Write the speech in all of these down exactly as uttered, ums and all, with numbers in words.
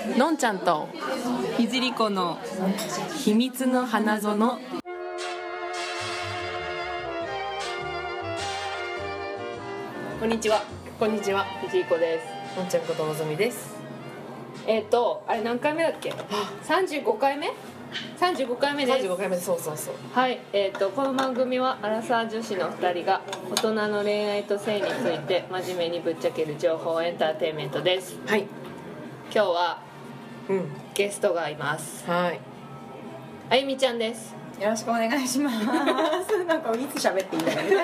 のんちゃんとひじりこの秘密の花園。 こんにちは、 こんにちは、 ひじりこです。 のんちゃんことのぞみです。 えっ、ー、とあれ何回目だっけ？さんじゅうごかいめ？さんじゅうごかいめです。 さんじゅうごかいめ、そうそうそう。 はい、えー、とこの番組はアラサー女子のふたりが大人の恋愛と性について真面目にぶっちゃける情報エンターテインメントです。 はい。 今日はうん。 ゲストがいます。 はい。 あゆみちゃんです。 よろしくお願いします。なんかいつ喋っていいんだろうね。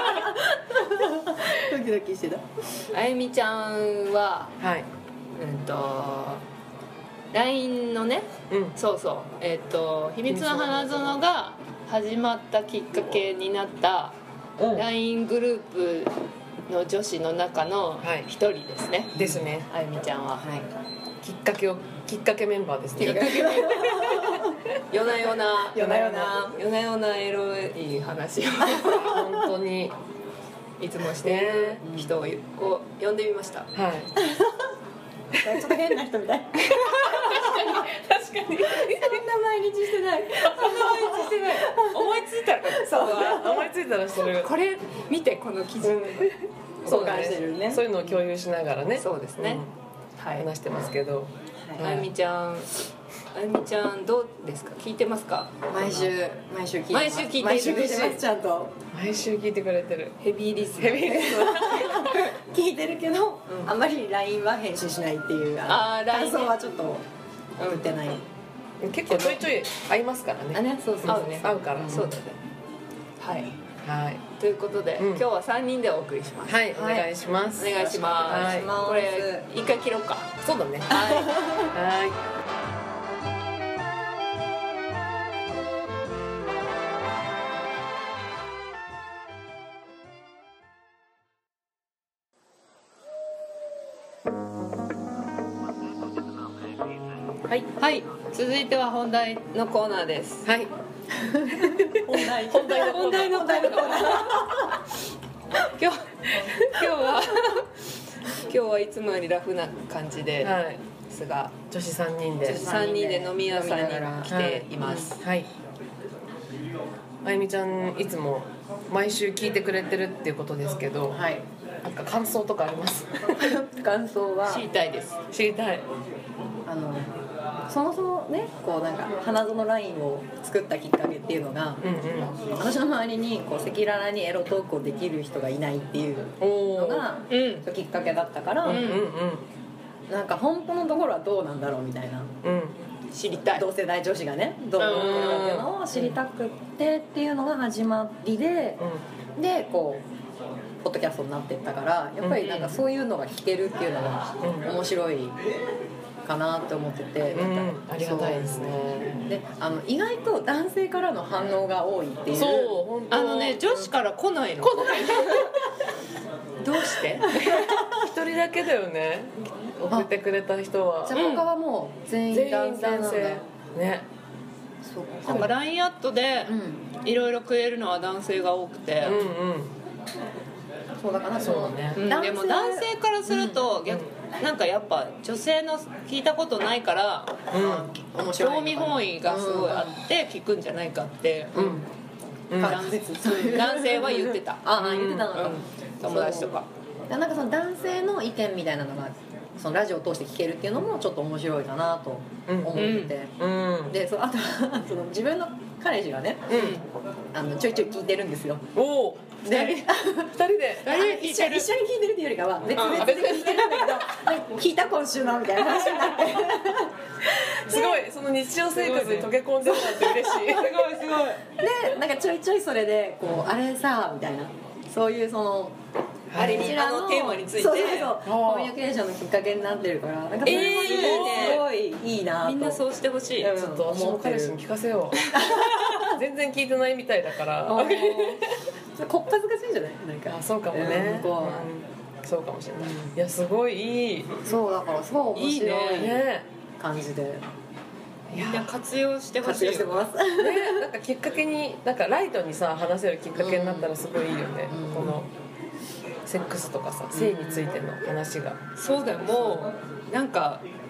ドキドキしてた。 あゆみちゃんは、 はい。 うんと ライン のね、 うん。 そうそう、えっ、と秘密の花園が始まったきっかけになった ライン グループの女子の中の一人ですね。 ですね。 あゆみちゃんは。 はい。 きっかけをきっかけメンバーですね。 夜な夜な夜な夜な夜な夜なエロい話を本当にいつもしてる人を呼んでみました。 はい。 ちょっと変な人みたい。 確かにそんな毎日してない。 そんな毎日してない。思いついたらそう思いついたらしてる。 これ見てこの記事、 そう感じてるね。 そういうのを共有しながらね。 そうですね、 うん、はい、話してますけど。 あゆみちゃん、あゆみちゃんどうですか？聞いてますか？ 毎週毎週聞いてます。 毎週聞いてる毎週聞いてますちゃんと。 毎週聞いてくれてる。 ヘビーリスヘビーリス聞いてるけど、 うんあんまり ライン は返信しないっていうあー ライン ね感想はちょっと送ってない。 結構ちょいちょい合いますからね。 あね、そうそうそう。 合うね合うから。 そうだね。はい。 はい。 ということで、 うん今日はさんにんでお送りします。 はい、お願いします。 お願いします。 はいこれ一回切ろうか。 そうだね。 はい。 はい。はい。 はい。続いては本題のコーナーです。 はい。 本題本題のコーナー本題のコーナー。 今日今日は今日はいつもよりラフな感じではい。 すが、 女子三人で。 さんにんで飲み屋さんに来ています。 はい。あゆみちゃんいつも毎週聞いてくれてるっていうことですけど、 はい。 なんか感想とかあります？ 感想は知りたいです。 知りたい。 あのそもそもね、こうなんか花園ラインを作ったきっかけっていうのが、 うんうん。 私の周りにこう赤裸々にエロトークをできる人がいないっていうおお。 のがうん。 きっかけだったから、 うんうんなんか本当のところはどうなんだろうみたいな、 うん。うん。 知りたい。 同世代女子がねどう思ってるかっていうのを知りたくってっていうのが始まりで、でこうポッドキャストになってったからやっぱりなんかそういうのが聞けるっていうのが面白いかなって思ってて、 うんうんなんかありがたいですね。 であの意外と男性からの反応が多いっていう。 そう本当。 あのね、女子から来ないの。 来ない。 どうして？ 一人だけだよね。送ってくれた人はじゃあ他はもう全員全員男性なんだ。 男性ね。 そうなんか ライン アットでうんいろいろくれるのは男性が多くて、 うんうん。 そうだからそうだねうんでも男性からすると、逆なんかやっぱ女性の聞いたことないからう面白い興味本位がすごいあって聞くんじゃないかって、 んうん。うん。 か男男性は言ってた。 ああ言ってたのか、 うん友達とか。 でなんかその男性の意見みたいなのがそのラジオを通して聞けるっていうのもちょっと面白いかなと思ってて、 うん。 でそあとはその自分の彼氏がねうん。 あのちょいちょい聞いてるんですよ。 おお。 で二人で。 二人で聞いてる一緒一緒に聞いてるっていうよりかは別々で聞いてるんだけどなんか聞いた今週のみたいな話になってすごいその日常生活に溶け込んでるなんて嬉しい。 すごいすごい。 でなんかちょいちょいそれでこうあれさみたいなそういうそのあれにこちらあのテーマについてそうそうそうあーコミュニケーションのきっかけになってるからなんかそれもねえーすごいいいなとみんなそうしてほしい。 うんちょっと私も彼氏に聞かせよう。全然聞いてないみたいだから。 あーこっぱずかしいんじゃないなんかあ、そうかもね。 うん向こうはうんそうかもしれない。いやすごいいい。 そうだからそう面いい白いね。 感じでみんな活用してほし活いよ。 用してますね、なんかきっかけになんかライトにさ話せるきっかけになったらすごいいいよね、 うんこのセックスとかさ性についての話が、 そうだよ。もうなんか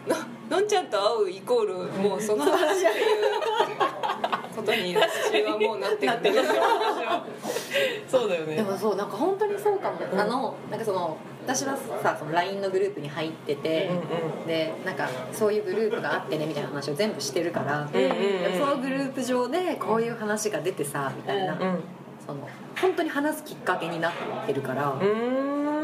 のんちゃんと会うイコールもうその話っていうことに私はもうなってるんだけどそうだよね。 でもそうなんか本当にそうかも、うん、あのなんかその私はさその ライン のグループに入ってて、うんうん、でなんかそういうグループがあってねみたいな話を全部してるから、うんうんうん、そのグループ上でこういう話が出てさみたいな、うんうん、その本当に話すきっかけになってるから、うん、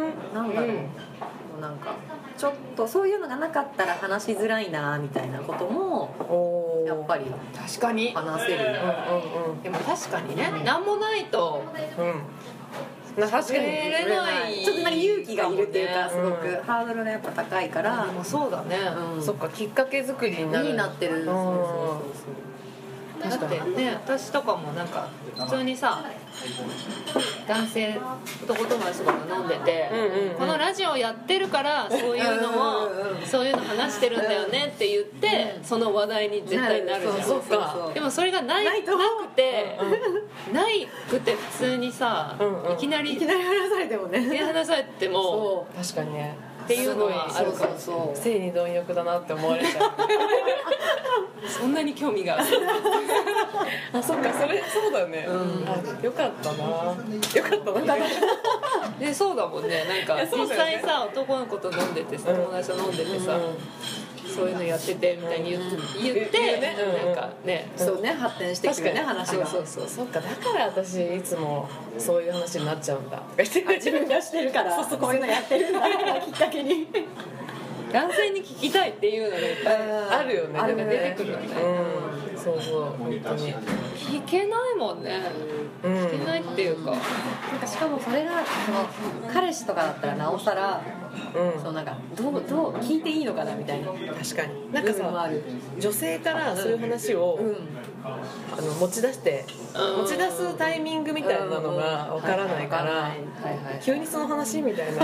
なんだろう、うん、なんかちょっとそういうのがなかったら話しづらいなみたいなこともやっぱり確かに話せる、うんうんうん、でも確かにね何もないと、うん確かにれないちょっとなんか勇気がいるっていうかすごくハードルがやっぱ高いから、 でもそうだね、 うん、そっかきっかけ作りになるになってる、うん、そうそうそうそうだってね私とかもなんか普通にさ男性男友達とかも飲んでて、うんうんうん、このラジオやってるからそういうのをそういうの話してるんだよねって言って、うん、その話題に絶対なるじゃん。そうそうそう。でもそれがないなくて、うん、ないくて普通にさ、うんうん、いきなりいきなり話されてもねいきなり話されても確かにねっていうのはあるかもしれない。 性に貪欲だなって思われちゃうそんなに興味があるあ、そっか、それそうだね、うん、あ、よかったなよかったなでそうだもんね、なんか実際さ男の子と飲んでてさ友達と飲んでてさ、うんそういうのやっててみたいに言って、言ってね、なんかね、 そうね発展してくるね話が。 そうそうそう。そっかだから私いつもそういう話になっちゃうんだ。 自分がしてるからそうそうこういうのやってるんだきっかけに。 男性に聞きたいっていうのがいっぱいあるよね。 あるね出てくるよね。 うん、そうそう本当に。 聞けないもんね。聞けないっていうか。 なんかしかもそれがその彼氏とかだったらなおさら。うん、そうなんかどうどう聞いていいのかなみたいな。 確かになんかさ女性からそういう話を、うん、あの持ち出して持ち出すタイミングみたいなのがわからないから急にその話みたいな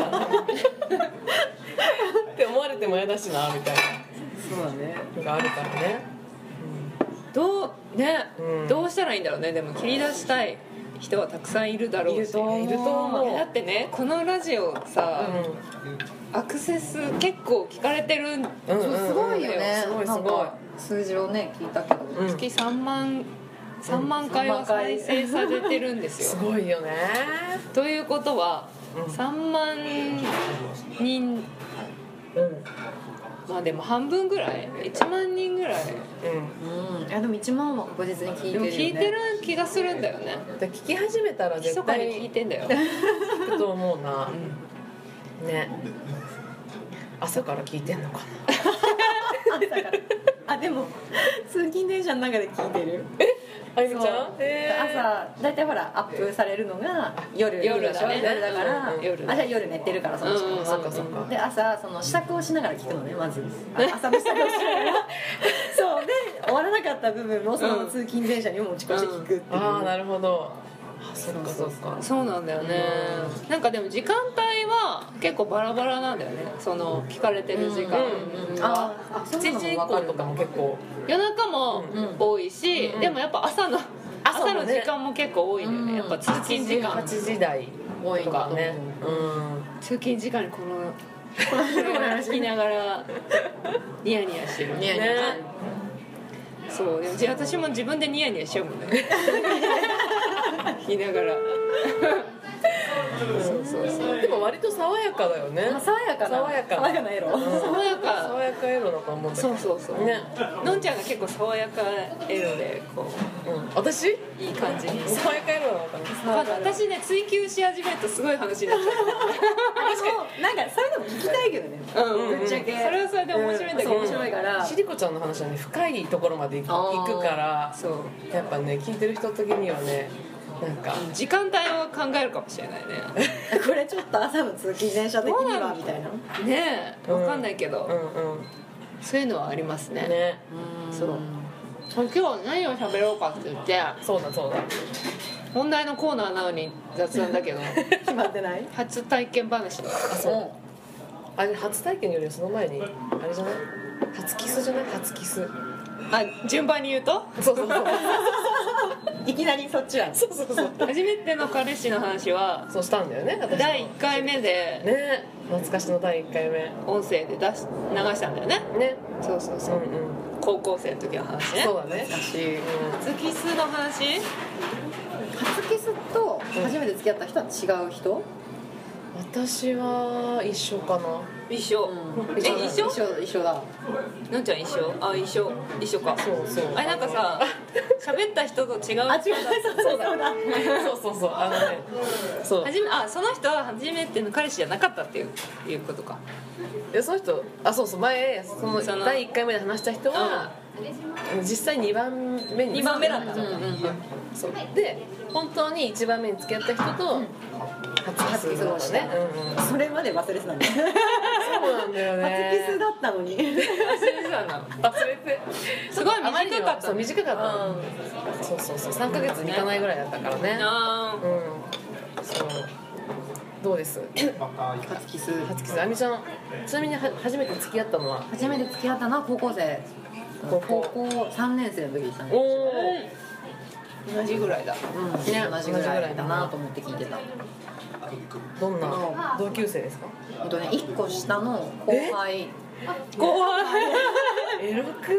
って思われても嫌だしなみたいなそうだねのがあるからね、 うん、どうね、うん、どうしたらいいんだろうね。でも切り出したい人はたくさんいるだろうし、いると思う。いると思う。だってねこのラジオさ、うん、アクセス結構聞かれてる、うんうんうん、すごいよね。 すごいすごい数字をね聞いたけど、 うん、月さんまんさんまん回は再生されてるんですよ。 すごいよね。 ということは、うん、さんまんにん、うんまあでも半分ぐらいいちまんにんぐらい、 うんうん、いやでもいちまんは確実に聞いてるよね。 でも聞いてる気がするんだよね。 聞き始めたら絶対に聞いてんだよ聞くと思うな、うん、ね朝から聞いてんのかな朝からあでも通勤電車の中で聞いてる。 えあゆみちゃん、 えー、朝大体ほらアップされるのが夜夜だね夜だから、うんうん、夜あじゃあ夜寝てるからその時間、 うんうん、そっかそっか。 で朝その支度をしながら聞くのねまず朝の支度をしながらそうで終わらなかった部分もその通勤電車にも持ち越して聞くっていう、うん、 ああなるほど。そっかそっかそうなんだよね、うん、なんかでも時間帯は結構バラバラなんだよね。その聞かれてる時間はしちじ以降とかも結構夜中も多いし、うん、でもやっぱ朝の朝の時間も結構多いんだよね、うん、やっぱ通勤時間はちじ台多いからね、 うん、通勤時間にこの聞きながらニヤニヤしてるニヤニヤ、ね、 そうでも私も自分でニヤニヤしちゃうもんね聞きながらそうそうそう。でも割と爽やかだよね。 爽やかな爽やか爽やかなエロ、うん、 爽やか爽やかエロだと思うんだけど。 そうそうそうね。のんちゃんが結構爽やかエロでこう、うん、 私いい感じに爽やかエロなのかな。 私ね追求し始めるとすごい話になっちゃうでもなんかそれでも聞きたいけどね、 うん、ぶっちゃけそれはそれで面白いんだけど、 うん、面白いからしりこちゃんの話はね深いところまで行くからそうやっぱね聞いてる人的にはねなんか時間帯を考えるかもしれないねこれちょっと朝の通勤電車的にはみたいなねえ分かんないけど、 うんうんうん、 そういうのはありますね。 ねそう今日何を喋ろうかって言ってそうだそうだ本題のコーナーなのに雑談だけど決まってない初体験話だ。あそうあれ初体験よりその前にあれじゃない初キスじゃない初キスあ順番に言うとそうそうそういきなりそっちはそうそうそう初めての彼氏の話はそうしたんだよね私だいいっかいめでね懐かしのだいいっかいめ音声で出し流したんだよね。 ねそうそうそうう、 んうん高校生の時の話ね。 そうだね私初キスの話。 初キスと初めて付き合った人は違う人？ 私は一緒かな一緒、 うんえ一緒一緒一緒だ。 のんちゃん一緒あ一緒一緒か。 そうそうあれなんかさ喋った人と違うあ違うそうだそうだ。 そうそうそうあのねそうはじめあその人は初めての彼氏じゃなかったっていういうことか。 でその人あそうそう前そのそのだいいっかいめで話した人は、実際にばんめににばんめだったうんうんうんそうで本当にいちばんめに付き合った人と初キスだったね、うんうん、 それまで忘れてたんだ。 そうなんだよね初キスだったのに。 忘れてたんだ。 忘れてすごいあまりにも短かったそう短かったの、 うんそうそうそうさんかげつにいかないぐらいだったからねあうんそうどうです初キス。 初キスあみちゃんちなみには初めて付き合ったのは初めて付き合ったのは高校生。 高高校校さんねん生の時でしたね。 おおー同じぐらいだ。 うん、同じぐらいだなと思って聞いてた。 どんな同級生ですかえっとね、いっこ下の後輩。 怖い。 エロく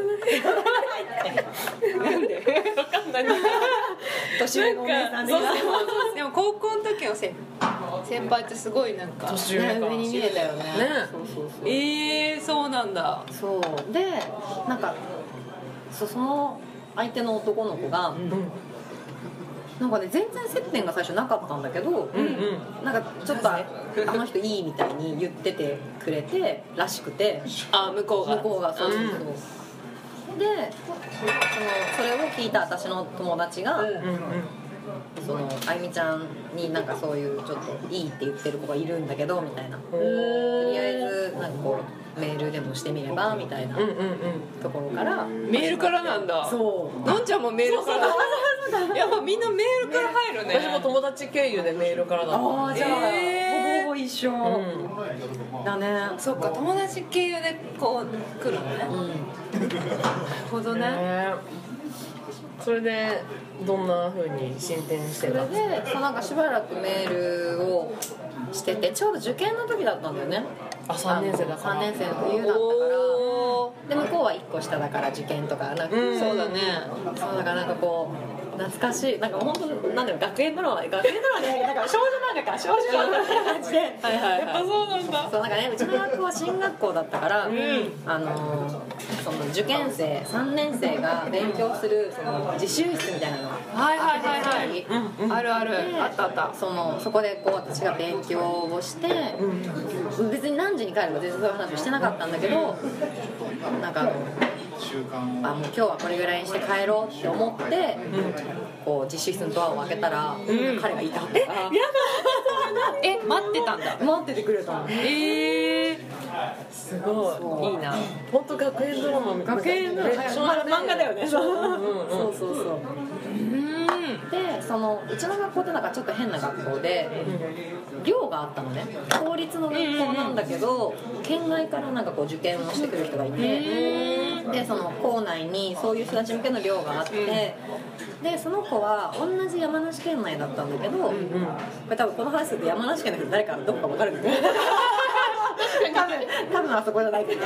ないなんでわかんない年上のお姉さんでそうそうそうでも高校の時の先先輩ってすごいなんか年上か上に見えたよね。 ねそうそうそう。 えー、そうなんだ。 そうでなんかそその相手の男の子が、 うんなんかね全然接点が最初なかったんだけど、 うんうんなんかちょっとああの人いいみたいに言っててくれてらしくて、 あ向こうが向こうがそうそうそう、でそのそれを聞いた私の友達が、 うんうんうんそのあゆみちゃんになんかそういうちょっといいって言ってる子がいるんだけどみたいな、とりあえずなんかこうメールでもしてみればみたいなうんうんうんところから、 メールからなんだ。 そうのんちゃんもメールからやっぱみんなメールから入るね。 私も友達経由でメールからだったああじゃあ、 えーほぼほぼ一緒、 うんだね。 そっか友達経由でこう来るのね。 うんなるほどね。 ねそれでどんな風に進展してたそれでそうなんかしばらくメールをしててちょうど受験の時だったんだよね。 あさんねん生だからさんねん生の冬だったからおで向こうはいっこ下だから受験とかなんか、 うんそうだね。 そうだからなんかこう懐かしいなんか本当なんだろう学園ドラマ学園ドラマでなんか少女漫画か少女漫画みたいな感じではいはいはい。やっぱそうなんだ。 そうなんかねうちの学校は進学校だったから、 んあのその受験生さんねん生が勉強するその自習室みたいなのがはいはいはいはい。 うんうんあるある。 であったあった。 そのそこでこう私が勉強をして、別に何時に帰るか全然そういう話をしてなかったんだけどなんかあのあもう今日はこれぐらいにして帰ろうって思って、こう自習室のドアを開けたら、彼がいたってからえ待ってたんだ。 待っててくれたの。 えー。 すごそういいいな本当学園ドラマみたいな学園のねま漫画だよね。そううんうんうんそうそうそう。 うん。 でそのうちの学校ってなんかちょっと変な学校で寮があったのね。公立の学校なんだけど県外からなんかこう受験をしてくる人がいて、でその校内にそういう人たち向けの寮があって、でその子は同じ山梨県内だったんだけど、これ多分この話すると山梨県の人誰かどこか分かるんだけど多分多分あそこじゃないけど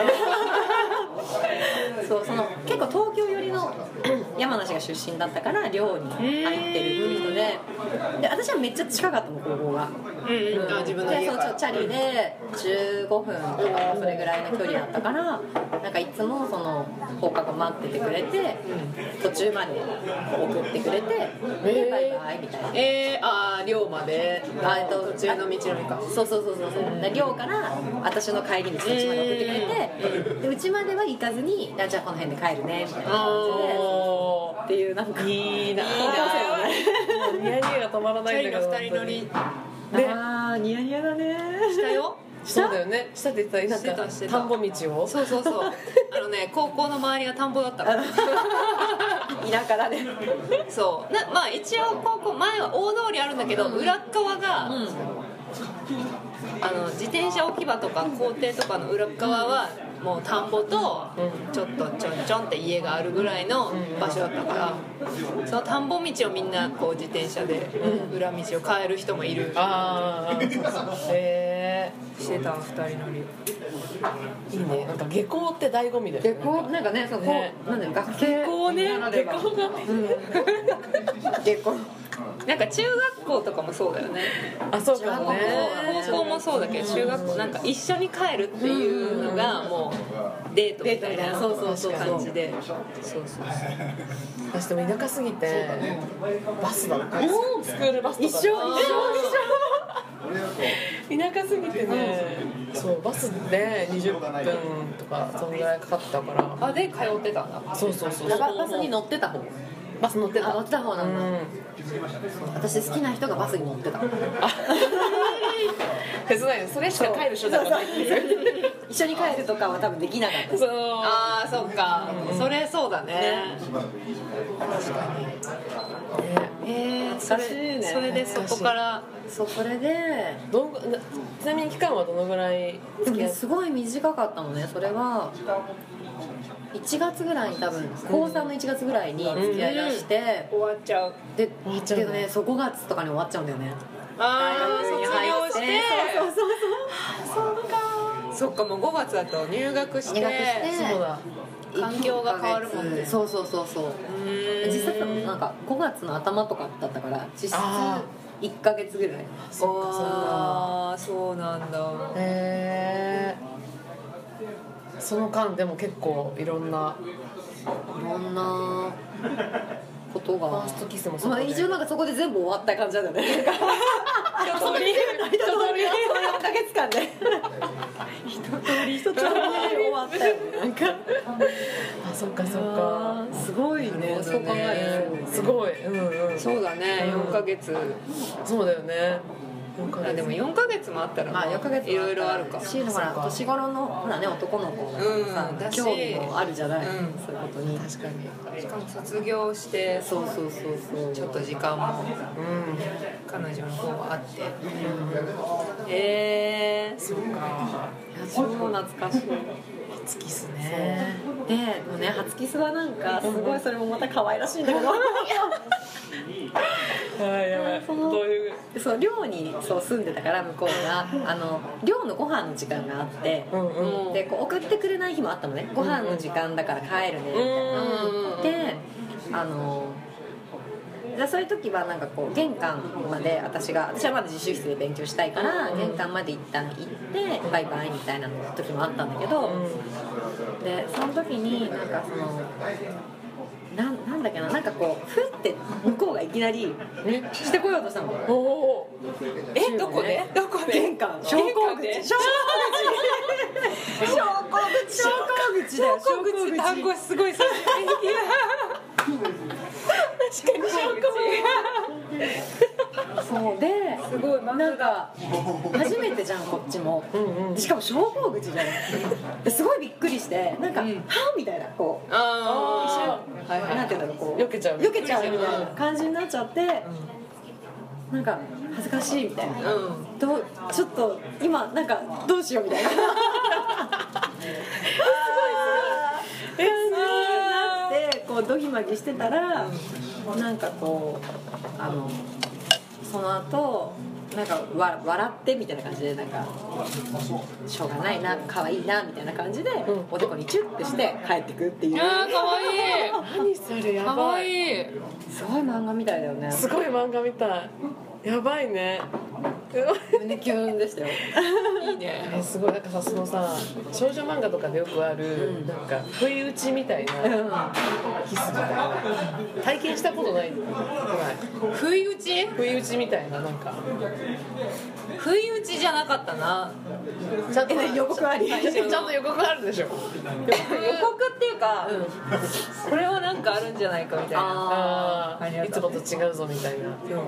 そうその結構東京寄りの山梨が出身だったから寮に入ってるっていう人で、で私はめっちゃ近かったの高校が。 うんうん。あ自分ので家から。 そうチャリでじゅうごふんとかそれぐらいの距離だったからなんかいつもその放課後待っててくれて途中まで送ってくれてでバイバイみたいな。 えー、あー寮まであえっと途中の道のりか。 そうそうそうそうそうで寮から私の帰り道そっちまで送ってくれてでうちまでは行かずにじゃあこの辺で帰るねみたいな感じでおっていうなんかーいいな高校生のねニヤニヤが止まらないんだけどチャリの二人乗りであーニヤニヤだねしたよ。 そうだよね下で言ったらなんかしてたしてた田んぼ道をそうそうそう。あのね高校の周りが田んぼだったから。 田舎だねそうなまあ一応高校前は大通りあるんだけど、裏っ側が、 うんあの自転車置き場とか校庭とかの裏っ側はもう田んぼとちょっとちょんちょんって家があるぐらいの場所だったから、その田んぼ道をみんなこう自転車で裏道を帰る人もいる。 ああへえしてたふたり乗り。 いいね。なんか下校って醍醐味だよね。 下校なんかね、そう、 ねなんだよ、学生下校ね、下校が下校なんか中学校とかもそうだよね。 あ、そうかもね。 高校もそうだけど中学校なんか一緒に帰るっていうのがもうデートみたいなそうそうそう感じで、そうそうそう。 私でも田舎すぎてバスだった。スクールバスとか一緒一緒田舎すぎてね、そうバスでにじゅっぷんとかそんぐらいかかったから。 あで通ってたんだ。 そうそうそう。 ババスに乗ってた方バス乗ってた。 あ乗ってた方なんだ、 うん、 私好きな人がバスに乗ってた。 切ないよ。それしか帰る手段がないっていう。 一緒に帰るとかは多分できなかった。 そう。 ああそっか、うん、それそうだね。ね確かに。えー、それそれでそこからそうそれでどんちなみに期間はどのぐらい付き合い？ すごい短かったのね。それはいちがつぐらいに多分高さんのいちがつぐらいに付き合いだして、 うん、終わっちゃうで終わっちゃうね。 けどねそうごがつとかに終わっちゃうんだよね。 ああ卒業して、 そうそうそうそうかそっかもうごがつだと入学して入学してそうだ環境が変わるもんね。 そうそうそうそう実際なんかごがつの頭とかだったから実質いっかげつぐらい。 そっかそっか。 ああそうなんだ。 へえ。その間でも結構いろんないろんなことがファーストキスもそうまあ、 だね。 一応なんかそこで全部終わった感じなんだよね。 一通り一通りよんかげつかんで一通り一通り終わったよね。なんかあ、そっかそっか。 すごいね。そう考えるとすごい。うんうん。 そうだねよんかげつ。 そうだよね。 あでもよんかげつもあったらまあよんかげついろいろあるか。 しほら年頃のほらね男の子さ、 うん、だし興味もあるじゃない、 うん、 そういうことに。 確かに。 しかも卒業してそうそうそうそうちょっと時間もうん。 彼女の方はあって、えー、 そっか。 超懐かしい。 初キスね。 ででもね初キスはなんかすごいそれもまた可愛らしいんだけどはいやばい。 そのどういうそう寮にそう住んでたから向こうがあの寮のご飯の時間があって、 うんうん。 でこう送ってくれない日もあったのね。ご飯の時間だから帰るねみたいな。であのでそういう時はなんかこう玄関まで私が私はまだ自習室で勉強したいから玄関まで一旦行ってバイバイみたいな時もあったんだけど、でその時になんかそのな, なんだっけななんかこうふって向こうがいきなりしてこようとしたの。 おお。 えどこでどこで玄関昇降口昇降口昇降口昇降口だよ。 昇降口単語すごい最確かに昇降そうですごいなんか初めてじゃんこっちも、うんうん、しかも昇降口じゃん。すごいびっくりしてなんか、うん、はぁみたいなこうああ、はいはい、なんていうんだろうこう避けちゃう避けちゃうみたいな感じになっちゃって、うん、なんか恥ずかしいみたいな、うん、どうちょっと今なんかどうしようみたいなすごいすごいなってこうドギマギしてたら、うん、なんかこうあのその後なんかわ笑ってみたいな感じでなんかしょうがないな可愛いなみたいな感じで、うん、おでこにチュッてして帰ってくっていう。 あーかわいい。 何それやばい。 かわいい。 すごい漫画みたいだよね。 すごい漫画みたい。やばいね。 胸キュンでしたよ。 いいね。 えすごいなんかさそのさ少女漫画とかでよくある、うん、なんか不意打ちみたいな、うん、キスみたいな体験したことないぐらい。 不意打ち？ 不意打ちみたいななんか。 不意打ちじゃなかったな。 ちゃんと予告あり。 ちゃんと予告あるでしょ。予告っていうか、うん、これはなんかあるんじゃないかみたいな。 ああいつもと違うぞみたいな。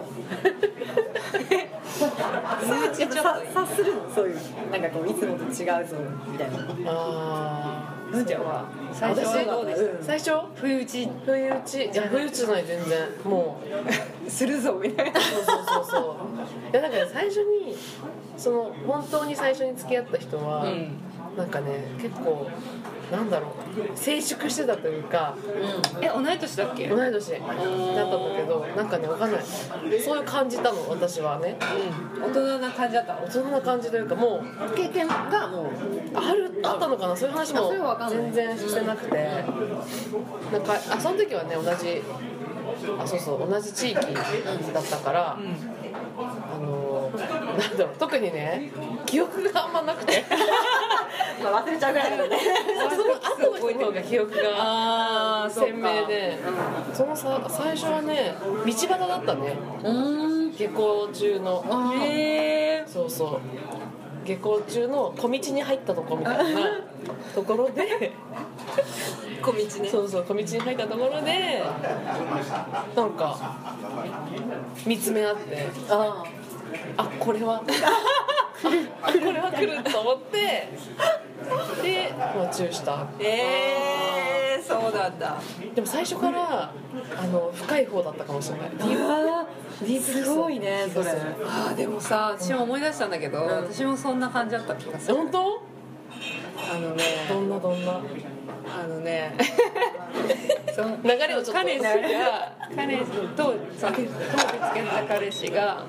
察するのそういうなんかこういつもと違うぞみたいな。 ああ。 のんちゃんは最初はどうでした？ 最初不意打ち不意打ちいや不意打ちじゃない全然もうするぞみたいな。 そうそうそうそう。いやだから最初にその本当に最初に付き合った人は、うん、 なんかね結構なんだろう成熟してたというか、 うん、え同い年だっけ？ 同い年だったんだけどなんかね分かんないそういう感じたの私はね、 うん、大人な感じだったの？ 大人な感じというかもう経験がもうあるあったのかなそういう話も全然してなくて、なんかあその時はね同じあそうそう同じ地域だったから、うん、あのなんだろう特にね記憶があんまなくてまあ忘れちゃうぐらいだよねその後の人の方が記憶が鮮明で、うん、そのさ最初はね道端だったね下校中のへーそうそう下校中の小道に入ったとこみたいなところで小道ねそうそう小道に入ったところでなんか見つめ合ってああこれはあこれは来ると思ってで、まあ、チューしたえー、そうなんだでも最初からあの深い方だったかもしれないディープすごいねそれあでもさ私も思い出したんだけど、うん、私もそんな感じだった気がする本当？ あのねどんなどんなあのねその流れをちょっと彼氏が彼氏とその当時付き合った彼氏が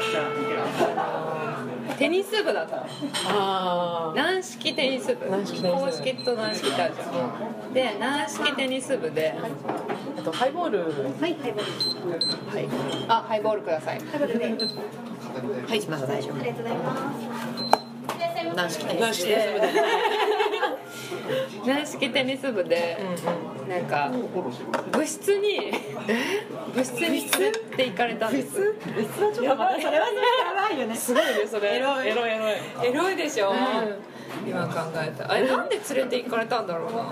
テニス部だったのあ軟式テニス部軟式テニス部公式と軟式ってあるじゃんで軟式テニス部であとハイボールはいハイボールはいあハイボールくださいハイボールではいまだ大丈夫ありがとうございます軟式テニス部で軟式テニス部で、うんうん、なんか部室に部室に連れて行かれたんです部室はちょっと待ってそれはやばいよねすごいねそれエロいエロいエロいエロいでしょ、うん、今考えたあれなんで連れて行かれたんだろうな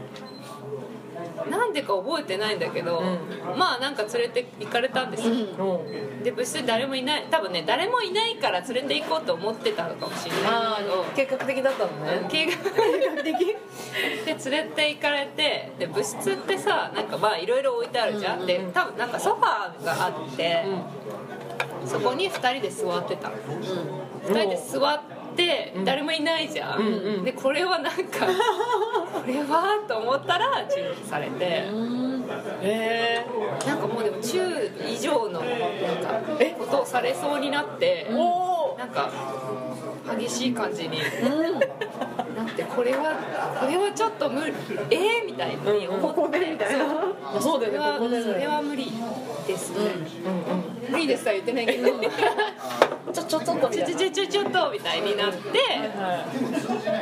なんでか覚えてないんだけど、うん、まあなんか連れて行かれたんですよ、うん、で部室に誰もいない多分ね誰もいないから連れて行こうと思ってたのかもしれないけど計画的だったのね計画的で連れて行かれてで部室ってさなんかまあいろいろ置いてあるじゃん、うんうん、で多分なんかソファーがあって、うん、そこにふたりで座ってたの、うん、ふたりで座ってで誰もいないじゃん、うんうん、でこれはなんかこれはと思ったらチューされてへえー、なんかもうでもチュー以上のなんかことをされそうになってなんか激しい感じに、うん、なってこれはこれはちょっと無理えー、みたいに思って、うん、ここでみたいなそうだよねここでそれは無理ですね、うんうんうん、無理ですとは言ってないけどちょちょちょっとちょちょちょちょちょっとみたいになって、はい、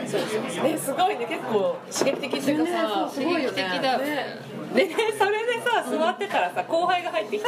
そうそうそうねすごいね結構刺激的っていうかさすごいよね刺激的だよねでねそれでさ座ってたらさ後輩が入ってきた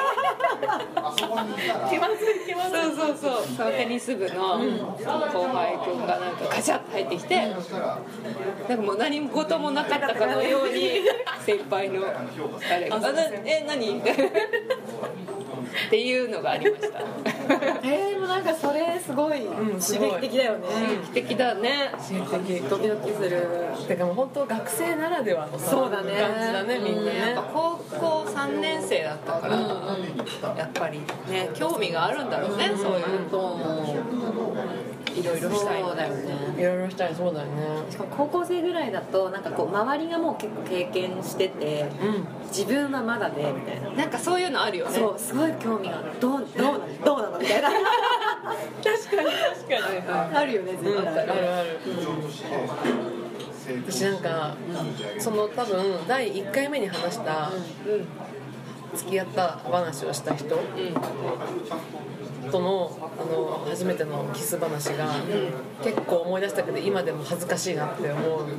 気まずい気まずいそうそうそうそのテニス部の後輩くんがなんかガチャッと入ってきてなんかもう何事もなかったかのように先輩の誰が「え何?」っていうのがありましたえー、でもなんかそれすごい刺激的だよね、 刺激的だね刺激的ドキドキするてかもう本当学生ならではのさそうだね感じだねみんなね、 やっぱ高校さんねん生だったから、うんうん、やっぱりね興味があるんだろうね、うん、そういうと思ういろいろしたいそうだよねいろいろしたいそうだよねしかも高校生ぐらいだとなんかこう周りがもう結構経験してて、うん、自分はまだでみたいななんかそういうのあるよねそうすごい興味があるどうどうなのどうなのみたいな確かに確かにあるよね絶対、 うん、あるある、うん、私なんか、うん、その多分だいいっかいめに話した、うん付き合った話をした人、うん、との、あの初めてのキス話が、うん、結構思い出したけど今でも恥ずかしいなって思う思って、うん、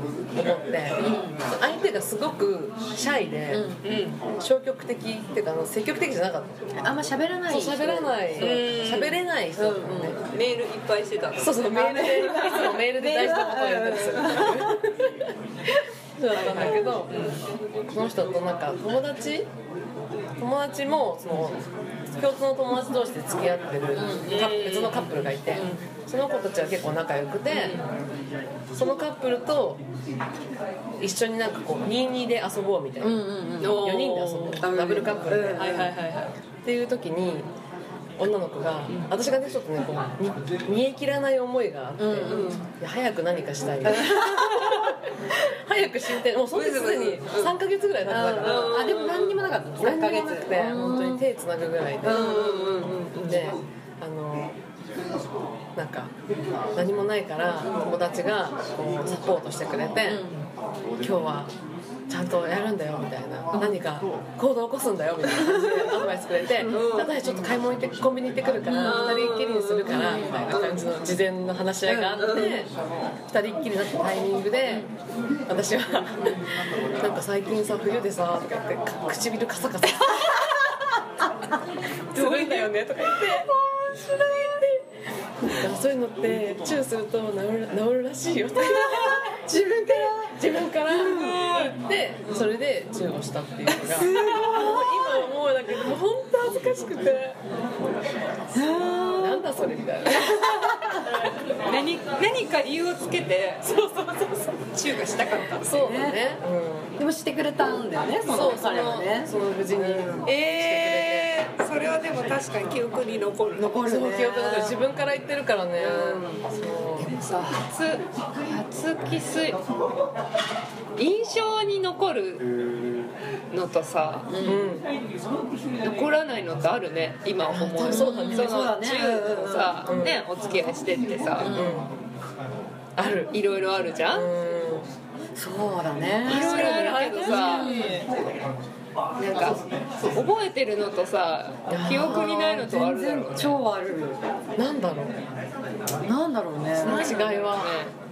相手がすごくシャイで、うん、消極的っていうかあの積極的じゃなかったあんま喋らないそう喋らない喋れない人、ねうんうん、メールいっぱいしてたそうそうメールでいつもメールで大事なことを言ったりするそうだったんだけど、うん、その人となんか友達友達もその共通の友達同士で付き合ってる別のカップルがいてその子たちは結構仲良くてそのカップルと一緒になんかこうにたいにで遊ぼうみたいなよにんで遊ぼうダブルカップルでっていう時に女の子が、私がねちょっとねこう見え切らない思いがあって、うんうん、いや早く何かしたい早く死んで、もうその時すでにさんかげつぐらい経ったから、 あでも何にもなかったさんかげつなくて本当に手つなぐぐらいで、であのなんか何もないから友達がこうサポートしてくれて、今日はちゃんとやるんだよみたいな、何か行動を起こすんだよみたいな感じでアドバイスくれて、ただちょっと買い物行ってコンビニ行ってくるからふたりっきりにするからみたいな感じの事前の話し合いがあって、ふたりっきりになったタイミングで私はなんか最近さ冬でさとか言って唇カサカサするんだよねとか言ってそういうのってチューすると治る、治るらしいよって自分から自分から言ってそれでチューをしたっていうのが今思うだけどもう本当恥ずかしくてなんだそれみたいな何, 何か理由をつけてそうそうそうそうチューがしたかったそうだね、 うん、でもしてくれたんだよねその彼はねその無事に、うん、 えー、それはでも確かに記憶に残る残るね、 そう記憶残る自分から言ってるからね、 うん、そうでもさ初初キス印象に残るのとさ、うん、残らないのってあるね今思う。 そうだね、 そのチューをさ、うんね、お付き合いしてってさ、うん、 あるいろいろあるじゃん、うん、 そうだねいろいろあるけどさなんか覚えてるのとさ記憶にないのとあるだろう、ね、 超ある。 なんだろうなんだろうねその違いは、 ね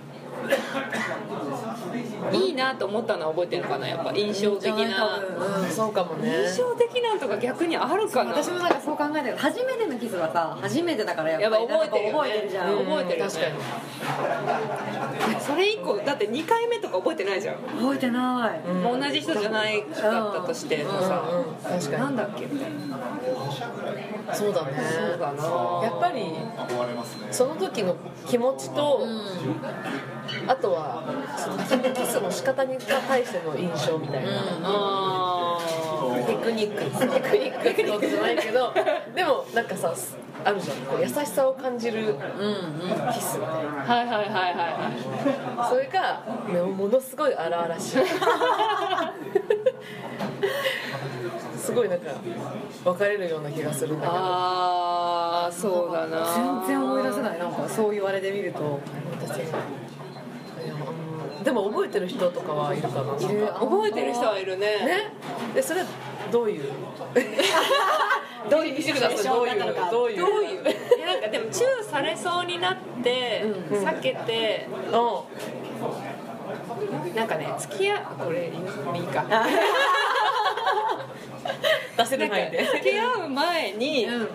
いいなと思ったのは覚えてるかな、やっぱ印象的な、 うん、そうかもね印象的なのとか逆にあるかな。 私もなんかそう考えたけど初めてのキスはさ初めてだからやっぱり覚えてるよ、ね、 覚えてるじゃん、 うん、覚えてるよね、確かにそれ以降だってにかいめとか覚えてないじゃん。 覚えてない、 うん、もう同じ人じゃないかったとしてもさ、 うんうん、確かになんだっけみたいな。そうだね、 そうだな、 やっぱりその時の気持ちと、うん、あとはキスの仕方に対しての印象みたいな、うん、あテクニックテクニックってことじゃないけどでもなんかさあるじゃん、こう優しさを感じるキスみたいな、 はいはいはいはいはい、 それがものすごい荒々しいすごいなんか別れるような気がするんだけど、 ああそうだな、 全然思い出せない、なんかそう言われてみると私でも覚えてる人とかはいるかな。 いる、覚えてる人はいるね。 ね。でそれはどういうどういうシチュエーションだったのか、どういうどういうなんかでもチューされそうになって避けて、うん、なんかね付き合うこれいいか出せる範囲で付き合う前に。うん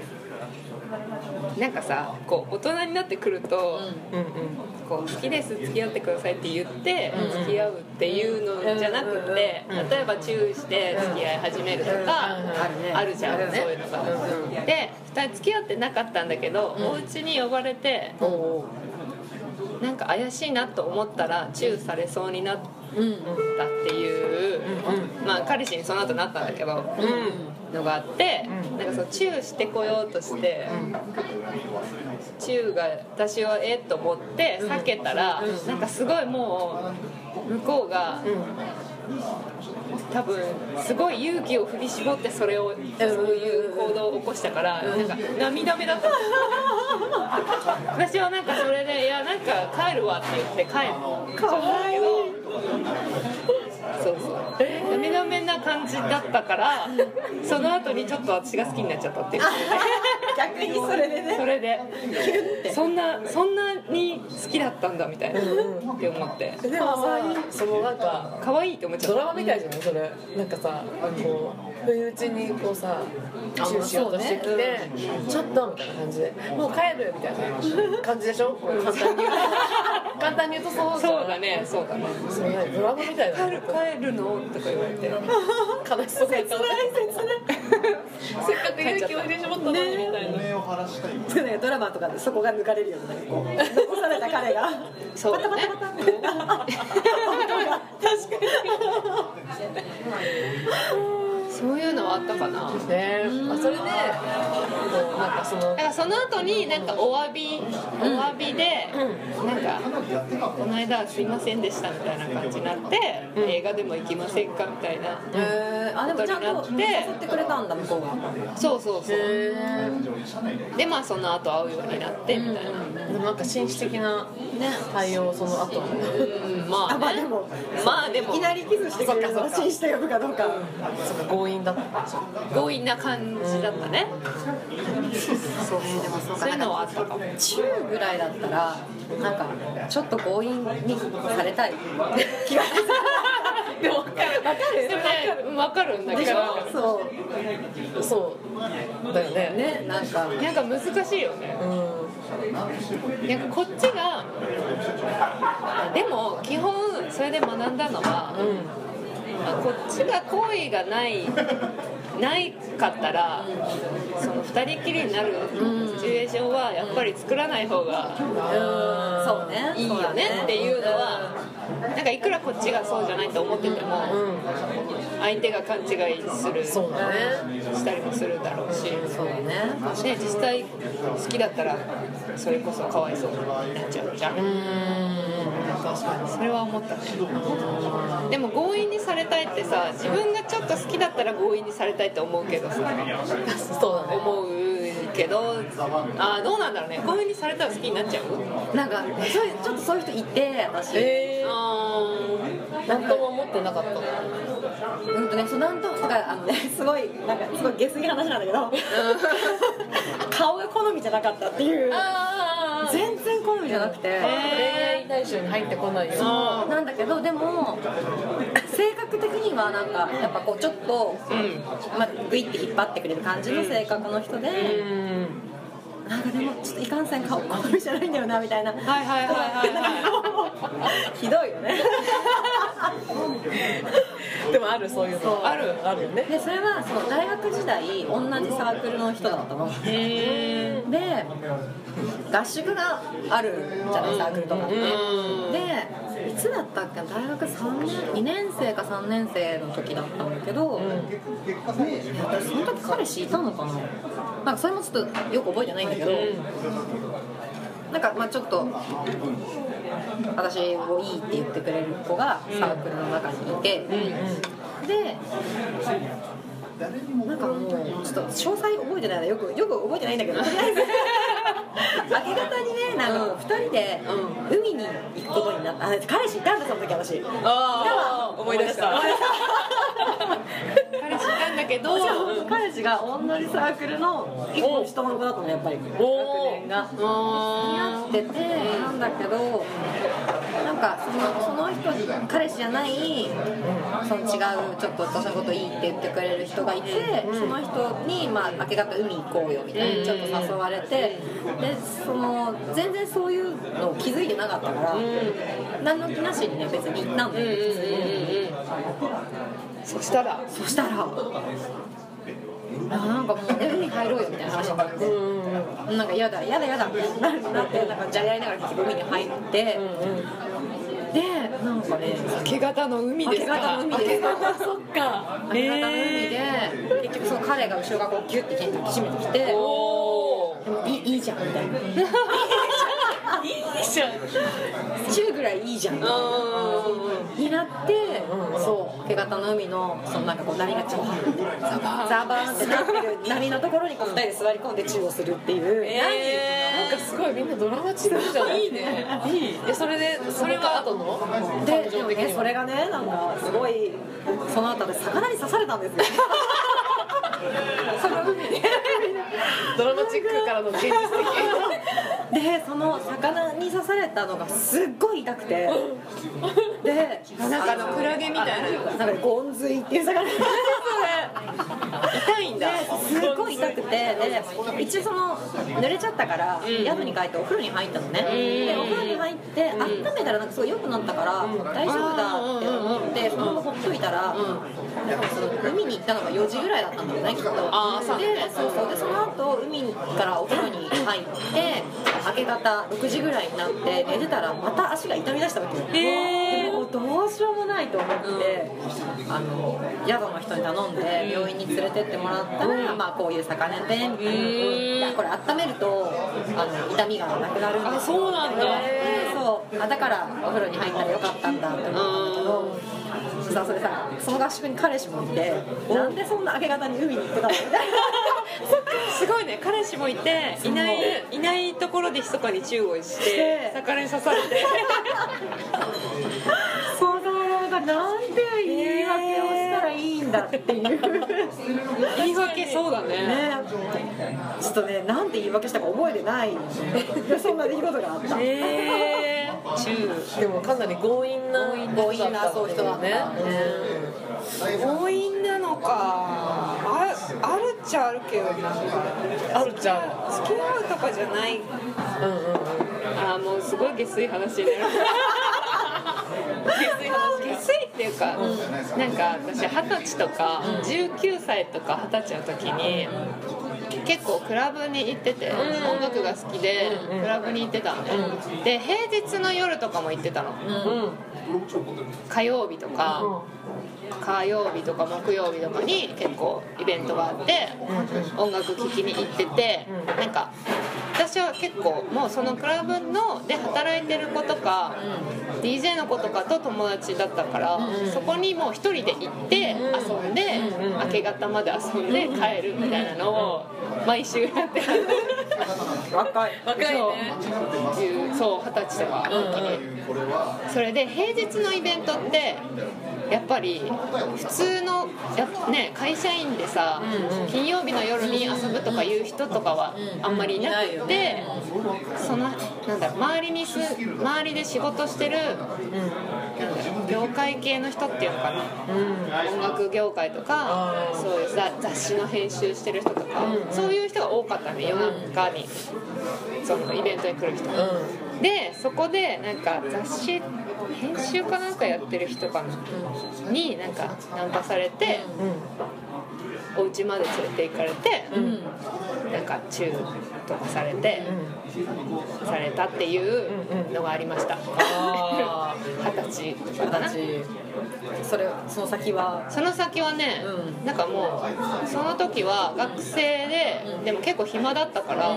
なんかさこう大人になってくると、うんうん、こう好きです付き合ってくださいって言って付き合うっていうのじゃなくて、例えばチューして付き合い始めるとかあるじゃん、そういうのが、でふたり付き合ってなかったんだけど、お家に呼ばれてなんか怪しいなと思ったらチューされそうになったっていう、まあ彼氏にその後なったんだけど、のがあって、なんかそうチューしてこようとして、チューが私はえっと思って避けたら、なんかすごいもう向こうが多分すごい勇気を振り絞ってそれをそういう行動を起こしたから、なんか涙目だった私はなんかそれでいやなんか帰るわって言って帰っちゃうんだけど、そうそう涙目な感じだったからその後にちょっと私が好きになっちゃったっていう逆にそれでねそれでそんなそんなに好きだったんだみたいなって思って、 でもさそのなんか可愛いって思っちゃった。 ドラマみたいじゃないそれ、なんかさこう不意打ちにこうさチューしようとしてきて、ね、ちょっとみたいな感じでもう帰るみたいな感じでしょ簡単に言うと簡単に言うとそうそうだねそうだねそうねドラマみたいだね。 帰る帰るのとか言われて悲しそうな顔でせっかく勇気を振り絞ったのにみたいな、 ね、ドラマとかでそこが抜かれるようなこう残された彼がそうだねパタパタパタみたいな確かにそそういうのはあったかな。 ね、あそれでもうなんかそのだからその後になんかお詫び、お詫びで、うん、なんかこの間すいませんでしたみたいな感じになって、うん、映画でも行きませんかみたいなことになって、 えー、あでもちゃんと誘ってくれたんだ向こうが。 そうそうそう。でまあその後会うようになってみたいな。 うん、でもなんか紳士的な対応その後。 うんまあ、ね、 あまあでもまあでもいきなりキスしてくれるのを紳士と呼ぶかどうか。 そうか強引だった。 強引な感じだったね。 そう、でもそうか、 そういうのはあったかも。 中ぐらいだったらなんかちょっと強引にされたい気がする。 でも分かる分かるでもね分かるんだけど、 そうそうだよね。 ね、なんかなんか難しいよね。うん。なんかこっちがでも基本それで学んだのは、うん、こっちが好意がないないかったらその二人きりになるシチュエーションはやっぱり作らない方がいいよねっていうのはなんかいくらこっちがそうじゃないと思ってても相手が勘違いするそうだねしたりもするだろうし、 そうだね、 ね、実際好きだったらそれこそかわいそうになっちゃうじゃん。うん、確かにそれは思ったね。でも強引にされたいってさ、自分がちょっと好きだったら強引にされたいって思うけどさ、 そうだね、 思うけど、あ、どうなんだろうね。強引にされたら好きになっちゃう？ なんかそういうちょっとそういう人いて、私、 えー、 あなんとも思ってなかった。 うんとね、そうなんとだからあのね、すごいなんかすごい下水話なんだけど顔が好みじゃなかったっていう。全然好みじゃなくて、 恋愛対象に入ってこないよ。 そうなんだけど、でも性格的にはなんかやっぱこうちょっと、うんまあ、グイって引っ張ってくれる感じの性格の人で、うんなんかでもちょっといかんせん顔好みじゃないんだよなみたいな。 はいはいはいはいはいひどいよねでもある、そういうのあるあるよね。 でそれはその大学時代同じサークルの人だったの。へで合宿があるじゃない、サークルとかって。でいつだったっけ、大学さんねんにねん生かさんねん生の時だったんだけど、うん、私その時彼氏いたのかな、なんかそれもちょっとよく覚えてないんだけど、うん、なんかまあちょっと私をいいって言ってくれる子がサークルの中にいて、うんうん、でなんかもうちょっと詳細覚えてないのよくよく覚えてないんだけど、とりあえず明け方にね、なんかふたりで海に行くことになった。あ、彼氏いたんだその時私。 ああ、思い出した。 彼氏いたんだけど、 彼氏が同じサークルの一個下の子だったのやっぱり。学年が付き合っててなんだけど、なんかそのその人彼氏じゃないその違うちょっと私のこといいって言ってくれる人がいて、その人にまあ明け方海行こうよみたいなちょっと誘われて、でその全然そういうのを気づいてなかったから、何の気なしにね別に行ったんだよ普通に。 そしたらそしたらなんかもう海に入ろうよみたいな話になって、うん、なんか嫌だ嫌だ嫌だってなってなんかじゃれ合いながら結局海に入って、うんうん、でなんかね明け方の海ですか。 明け方の海ですか。 そっか。 明け方の海で結局その彼が後ろがこうギュッて抱きしめてきて、おでもいいいいじゃんみたいな。 いいじゃん。 中ぐらいいいじゃんになって、うん、そう明け方の海のそのなんかこう波がちょっとザバーザバーってなってる波のところにこうふたりで座り込んでチューをするっていう、 えー、なんかすごいみんなドラマチックじゃない。いいね。いい。でそれでそれが後のででもねそれがねなんかすごいその後で魚に刺されたんですよ。その海でドラマチックからの現実的でその魚に刺されたのがすっごい痛くて、でなんかあのクラゲみたいななんかゴンズイっていう魚痛いんだ。 すっごい痛くて、で一応その濡れちゃったから宿に帰ってお風呂に入ったのね。でお風呂に入って温めたらなんかすごい良くなったから大丈夫だって思ってそのままほっといたら、でもその海に行ったのがよじぐらいだったんだよねきっと。 あーでそうそうでその後海からお風呂に入って明け方ろくじぐらいになって寝てたらまた足が痛み出したわけよ。でもどうしようもないと思って、うん、あの宿の人に頼んで病院に連れてってもらったら、うん、まあこういう魚でみたいな、うん、いやこれ温めるとあの痛みがなくなるんですよ。 あ、そうなんだ。 そうあだからお風呂に入ったらよかったんだって思ったんだけど、さそれさその合宿に彼氏もいて、なんでそんな明け方に海に行ってたのみたいなすごいね、彼氏もいていないいないところで密かにチューをして魚に刺されてそうだがなんて言い訳をしたらいいんだっていう言い訳そうだ ね, ねちょっとねなんて言い訳したか覚えてないそんな出来事があった。 へーチューでもかなり強引な強引なそう人だったね、 強引なのかあるあるっちゃあるけどなんかあるっちゃある付き合うとかじゃない、うんうんうん、あもうすごい下水話になる下水話下水っていうか、うん、なんか私二十歳とかじゅうきゅうさいとか二十歳の時に結構クラブに行ってて、うん、音楽が好きでクラブに行ってたのね、うん、で平日の夜とかも行ってたの、うん、火曜日とか、うん、火曜日とか木曜日とかに結構イベントがあって、うん、音楽聴きに行ってて、うん、なんか私は結構もうそのクラブので働いてる子とか、うん、ディージェー の子とかと友達だったから、うん、そこにもう一人で行って遊んで、うん、明け方まで遊んで帰るみたいなのを毎週やってた若い若いねそう二十歳とか本当に、うん、それで平日のイベントってやっぱり普通のや、ね、会社員でさ、うんうん、金曜日の夜に遊ぶとかいう人とかはあんまりいなくて、そのなんだろう周りにす周りで仕事してる、うん、なんだろう業界系の人っていうのかな、うん、音楽業界とかそういう雑誌の編集してる人とか、うん、そういう人が多かったね夜中にそのイベントに来る人、うん、でそこでなんか雑誌編集かなんかやってる人かな、うん、になんかナンパされて、うん、お家まで連れて行かれて、うん、なんかチューとかされて、うん、されたっていうのがありました。二十歳とかかな。 それその先はその先はね、うん、なんかもうその時は学生で、うん、でも結構暇だったから、うん、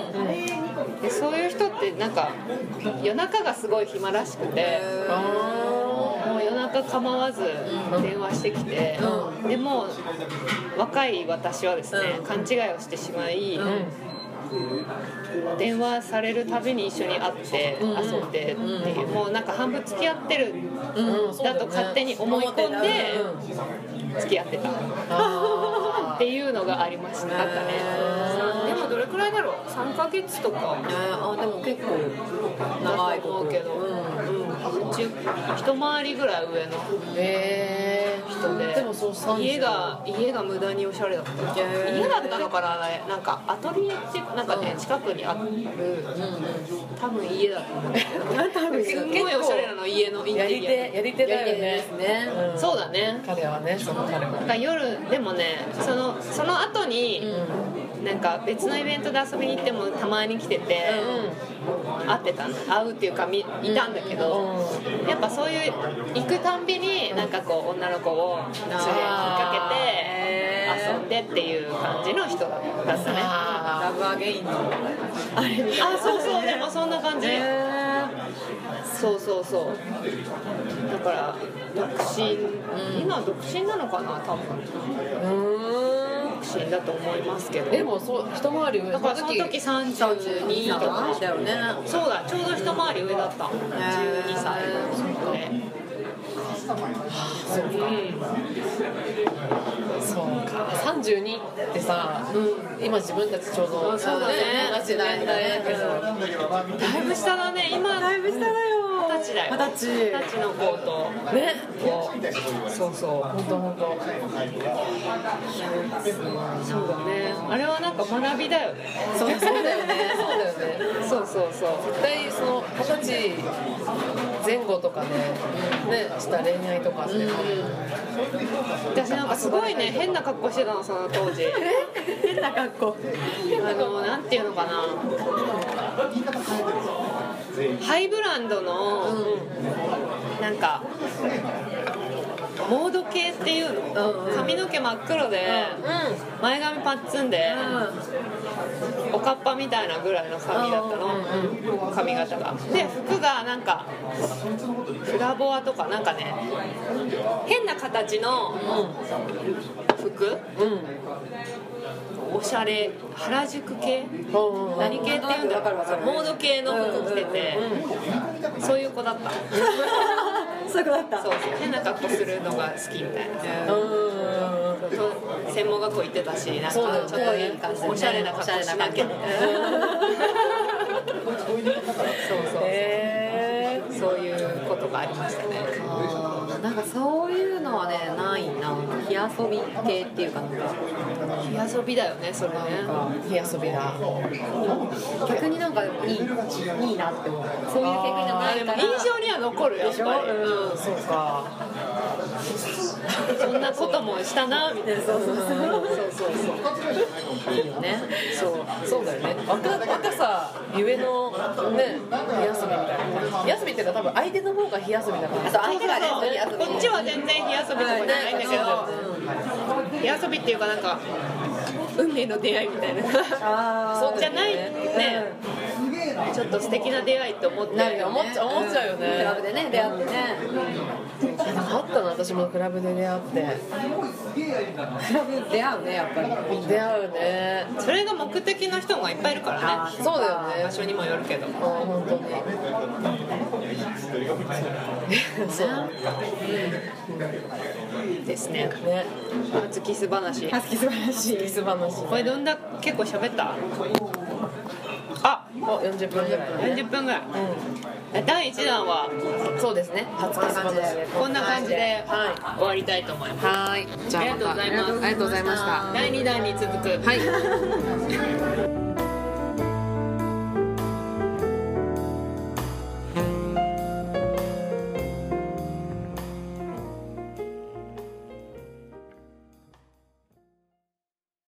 でそういう人ってなんか夜中がすごい暇らしくて、もう夜中構わず電話してきて、うん、でも若い私はですね、うん、勘違いをしてしまい、うん電話されるたびに一緒に会って遊んでっていう、もうなんか半分付き合ってるだと勝手に思い込んで付き合ってたっていうのがありましたね。でもどれくらいだろうさんかげつとか、 あでも結構長いと思うけど、うんうん、一回りぐらい上の人で、 でもそう家が家が無駄におしゃれだった。家だったのかな、なんかアトリエってなんかね近くにある、多分家だと思うんだけど、すごいおしゃれなの家のインテリア。 やり手だよね。 うん、そうだね。 彼はね、その彼は。 なんか夜でもね、そのその後に、うん、なんか別のイベントで遊びに行ってもたまに来てて、うん、会ってた会うっていうかいたんだけど、うん、やっぱそういう行くたんびになんかこう女の子を連れ引っ掛けて遊んでっていう感じの人だったね。 ラブアゲインのあれみたいな。あ、そうそう、でもそんな感じ。そうそうそう。だから独身、うん、今独身なのかな多分。独身だと思いますけど。 でもそう一回り上だからその時さんじゅうにとかだよね。 そうだ、ちょうど一回り上だった。じゅうにさいそうで。 そうか、そうかさんじゅうにってさ、うん、今自分たちちょうどそうだね同じ年代だけどだいぶ下だね。今だいぶ下だよ。 二十歳だよ。 二十歳二十歳の子とねこうそうそう本当本当そうだね。あれはなんか学びだよね。 そうそうだよねそうだよねそうそうそう絶対その二十歳前後とかでねした恋愛とかして、うん、 私なんかすごいね変な格好してたのその当時。 変な格好あのなんていうのかなハイブランドのなんかモード系っていうの、髪の毛真っ黒で前髪パッツンでおかっぱみたいなぐらいの髪だったの、髪型が。で服がなんかフラボアとかなんかね変な形の服、おしゃれ原宿系、何系っていうんだろう、モード系の服着てて、そういう子だったそういう子だった。 そうそう、変な格好するのが好きみたいな、専門学校行ってたし、なんかちょっといい感じでおしゃれな格好しなきゃみたいなそうそう、えー、そういうことがありましたね。 なんかそういうのはねないな。火遊び系っていうかなんか火遊びだよねそれね。 火遊びだ。 逆になんかいいいいなって思う。そういう経験がないから。 印象には残るやっぱり。 うん、そうか。 そんなこともしたなみたいな。そうそうそうそうそういいよね。 そうそうだよね。若若さゆえのね火遊びみたいな。火遊びっていうか多分相手の方が火遊びだから。 相手がね火遊び。 こっちは全然火遊びとかじゃないんだけど、火遊びっていうかなんか運命の出会いみたいな。そうじゃないね。ちょっと素敵な出会いって思って思っちゃ思っちゃうよね。 クラブでね出会ってね。 あったの私もクラブで出会って。 クラブ出会うねやっぱり。 出会うね。 それが目的の人がいっぱいいるからね。 そうだよね。 場所にもよるけど。 本当に。そう。 ですね。 ね。 初キス話。 初キス話。 キス話。 これどんだ結構喋った？あ、 およんじゅっぷんぐらい。 よんじゅっぷんぐらい。うん。だいいちだんはそうですね。初キス話でこんな感じで終わりたいと思います。 はい。じゃあありがとうございます。 ありがとうございました。 だいにだんに続く。 はい。